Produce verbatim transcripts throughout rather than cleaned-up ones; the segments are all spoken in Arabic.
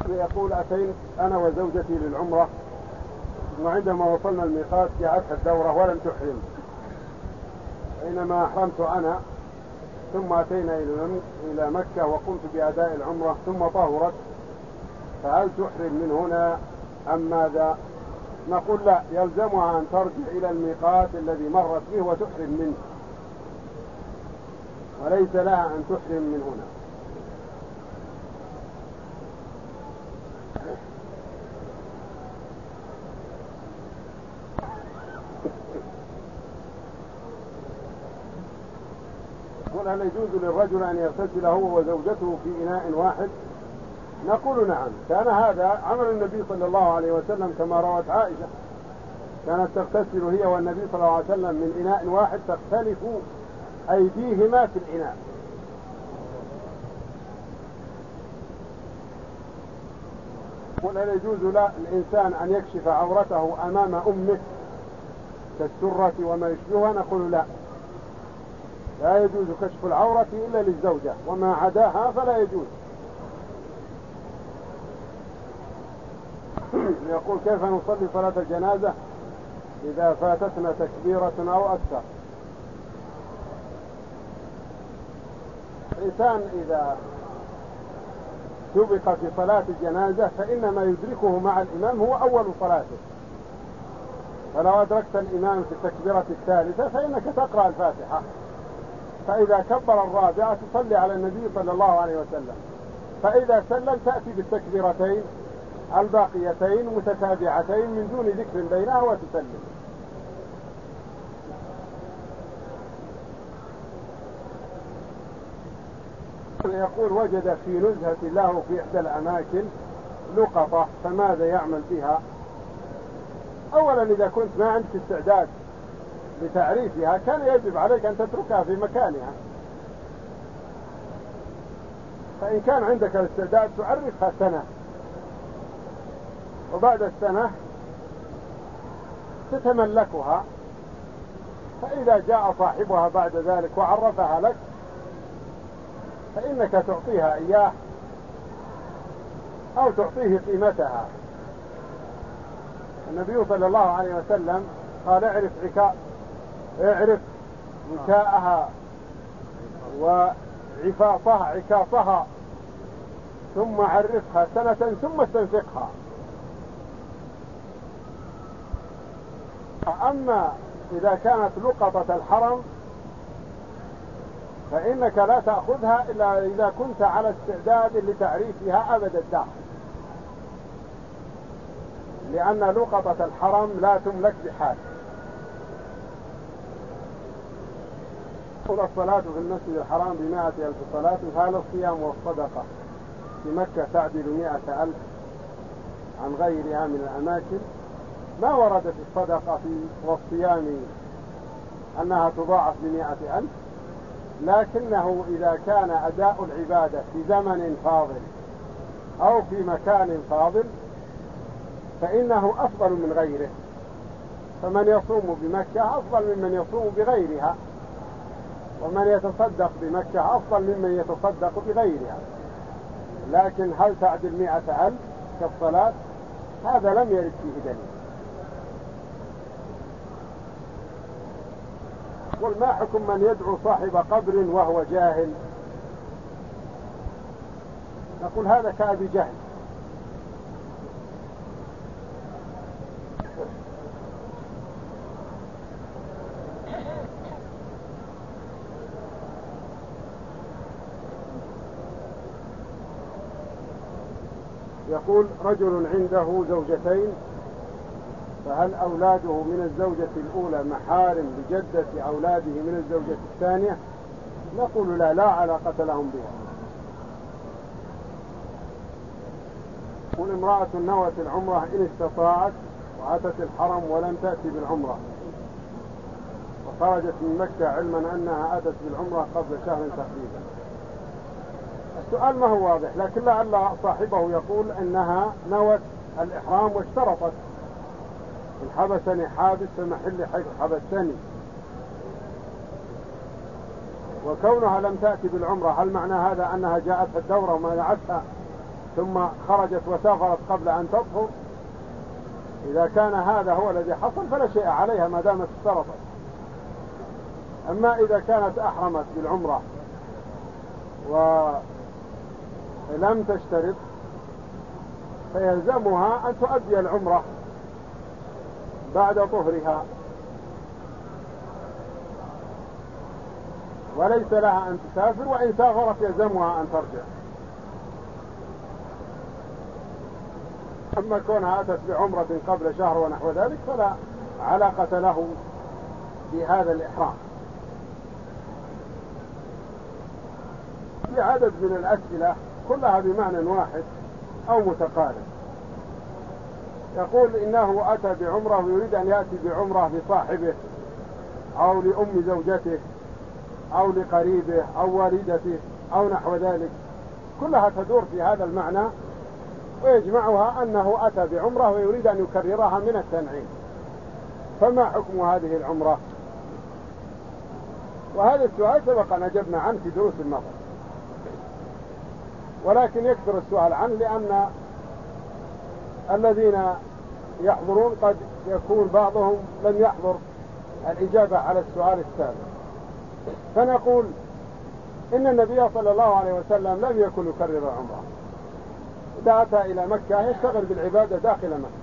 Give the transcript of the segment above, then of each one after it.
يقول أتيت أنا وزوجتي للعمرة، وعندما وصلنا الميقات جاءتها الدورة ولم تحرم، بينما أحرمت أنا، ثم أتينا إلى مكة وقمت بأداء العمرة ثم طهرت، فهل تحرم من هنا أم ماذا؟ نقول لا، يلزمها أن ترجع إلى الميقات الذي مرت به وتحرم منه، وليس لها أن تحرم من هنا. قل هل يجوز للرجل أن يغتسل هو وزوجته في إناء واحد؟ نقول نعم، كان هذا عمل النبي صلى الله عليه وسلم كما روت عائشة، كانت تغتسل هي والنبي صلى الله عليه وسلم من إناء واحد تختلف أيديهما في الإناء. قل هل يجوز للإنسان أن يكشف عورته أمام أمه كالسرة وما يشبهها؟ نقول لا، لا يجوز كشف العورة إلا للزوجة، وما عداها فلا يجوز. يقول كيف نصلي صلاة الجنازة إذا فاتتنا تكبيرة أو أكثر؟ الإنسان إذا سبق في صلاة الجنازة فإنما يدركه مع الإمام هو أول صلاته، فلو أدركت الإمام في التكبيرة الثالثة فإنك تقرأ الفاتحة، فإذا كبر الرابعة تصلي على النبي صلى الله عليه وسلم، فإذا سلم تأتي بالتكبيرتين الباقيتين متتابعتين من دون ذكر بينها وتسلم. يقول وجد في نزهة له في إحدى الأماكن لقطة، فماذا يعمل بها؟ أولا إذا كنت ما عندك استعداد لتعريفها كان يجب عليك أن تتركها في مكانها، فإن كان عندك الاستعداد تعرفها سنة، وبعد السنة تتملكها، فإذا جاء صاحبها بعد ذلك وعرفها لك فإنك تعطيها إياه أو تعطيه قيمتها. النبي صلى الله عليه وسلم قال اعرف عكاء اعرف وكاءها وعفاصها عكاصها ثم عرفها سنة ثم استنفقها. أما إذا كانت لقطة الحرم فإنك لا تأخذها إلا إذا كنت على استعداد لتعريفها أبد الدهر، لأن لقطة الحرم لا تملك بحال. تقول الصلاة في المسجد الحرام بمائة ألف صلاة، هل الصيام والصدقة في مكة تعدل مائة ألف عن غيرها من الأماكن؟ ما وردت الصدقة في والصيام أنها تضاعف بمائة ألف، لكنه إذا كان أداء العبادة في زمن فاضل أو في مكان فاضل فإنه أفضل من غيره، فمن يصوم بمكة أفضل ممن يصوم بغيرها، ومن يتصدق بمكة أفضل ممن يتصدق بغيرها. لكن هل تعدل مئة ألف كالصلاة؟ هذا لم يرد فيه دليل. قل ما حكم من يدعو صاحب قبر وهو جاهل؟ نقول هذا كأبي جهل. يقول رجل عنده زوجتين، فهل أولاده من الزوجة الأولى محارم لجدة أولاده من الزوجة الثانية؟ نقول لا، لا علاقة لهم بها. قل امرأة نوت العمرة إن استطاعت وأتت الحرم ولم تأتي بالعمرة وخرجت من مكة علما أنها أتت بالعمرة قبل شهر تقريبا. السؤال ما هو واضح، لكن لعل صاحبه يقول أنها نوت الإحرام واشترطت إن حبسني حابس فمحل حيث حبستني، وكونها لم تأتي بالعمرة هل معنى هذا أنها جاءتها الدورة ومنعتها ثم خرجت وسافرت قبل أن تطهر، إذا كان هذا هو الذي حصل فلا شيء عليها ما دامت اشترطت. أما إذا كانت أحرمت بالعمرة ولم تشترط فيلزمها أن تؤدي العمرة بعد طهرها، وليس لها أن تسافر، وإن سافرت يلزمها أن ترجع. أما كونها أتت بعمرة قبل شهر ونحو ذلك فلا علاقة له بهذا الإحرام. في عدد من الأسئلة كلها بمعنى واحد أو متقارب. يقول إنه أتى بعمرة ويريد أن يأتي بعمرة لصاحبه أو لأم زوجته أو لقريبه أو والدته أو نحو ذلك، كلها تدور في هذا المعنى، ويجمعها أنه أتى بعمرة ويريد أن يكررها من التنعيم. فما حكم هذه العمرة؟ وهذا السؤال سبق أن أجبنا عنه في دروس الماضية، ولكن يكثر السؤال عنه لأن الذين يحضرون قد يكون بعضهم لم يحضر الإجابة على السؤال السابق. فنقول إن النبي صلى الله عليه وسلم لم يكن يكرر العمرة. إذا أتى إلى مكة يشتغل بالعبادة داخل مكة،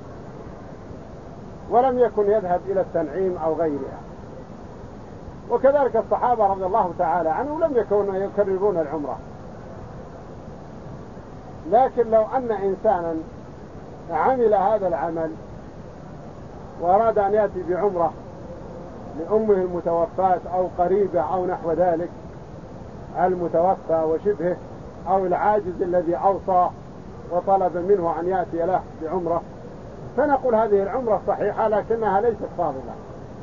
ولم يكن يذهب إلى التنعيم أو غيرها. وكذلك الصحابة رضي الله تعالى عنهم لم يكونوا يكررون العمرة. لكن لو أن إنسانا عمل هذا العمل وأراد أن يأتي بعمرة لأمه المتوفاة أو قريبة أو نحو ذلك، المتوفى وشبهه أو العاجز الذي أوصى وطلب منه أن يأتي له بعمرة، فنقول هذه العمرة صحيحة لكنها ليست فاضلة.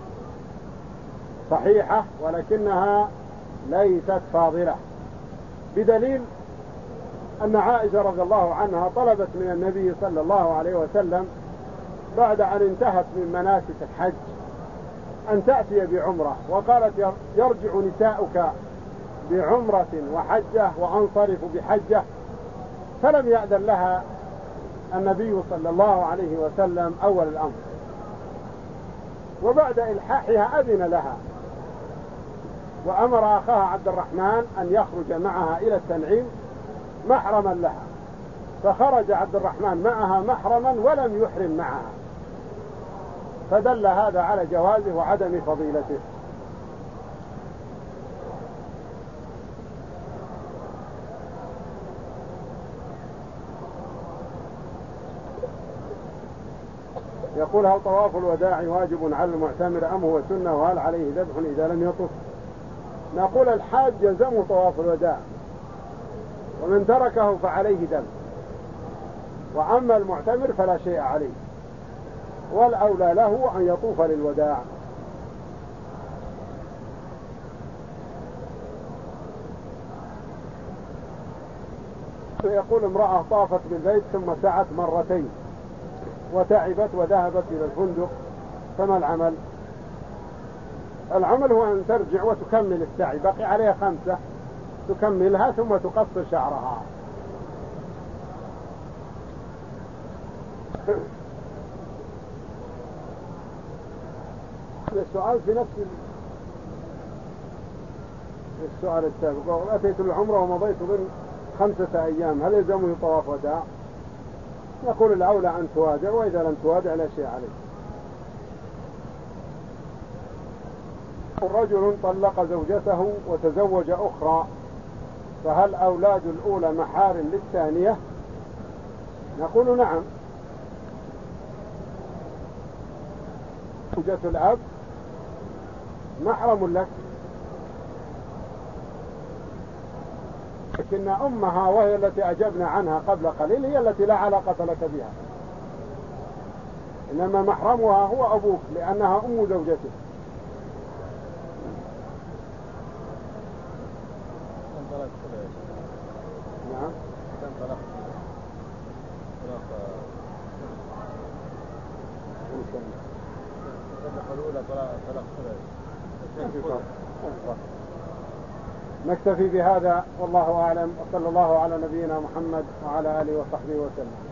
صحيحة ولكنها ليست فاضلة، بدليل أن عائشة رضي الله عنها طلبت من النبي صلى الله عليه وسلم بعد أن انتهت من مناسك الحج أن تأتي بعمرة، وقالت يرجع نساؤك بعمرة وحجة وأنصرف بحجة، فلم يأذن لها النبي صلى الله عليه وسلم أول الأمر، وبعد إلحاحها أذن لها وأمر أخاها عبد الرحمن أن يخرج معها إلى التنعيم محرما لها، فخرج عبد الرحمن معها محرما ولم يحرم معها، فدل هذا على جوازه وعدم فضيلته. يقول هل طواف الوداع واجب على المعتمر أم هو سنة، وهل عليه ذبح إذا لم يطف؟ نقول الحاج يلزمه طواف الوداع، ومن تركه فعليه دم، وأما المعتمر فلا شيء عليه، والأولى له أن يطوف للوداع. يقول امرأة طافت بالبيت ثم سعت مرتين وتعبت وذهبت إلى الفندق، فما العمل؟ العمل هو أن ترجع وتكمل السعي، بقي عليها خمسة تكملها ثم تقصر شعرها. السؤال في نفس السؤال السابق، أتيت العمرة ومضيت ضمن خمسة أيام هل يلزمني طواف وداع؟ نقول الأولى أن توادع، وإذا لم توادع لا شيء عليه. رجل طلق زوجته وتزوج أخرى، فهل أولاد الأولى محارم للثانية؟ نقول نعم، زوجة الأب محرم لك، لكن أمها وهي التي أجبنا عنها قبل قليل هي التي لا علاقة لك بها، إنما محرمها هو أبوك لأنها أم زوجته. نعم. كم طلاق؟ طلاق الأولى طلاق ثلاث. نكتفي بهذا والله أعلم، وصلى الله على نبينا محمد وعلى آله وصحبه وسلم.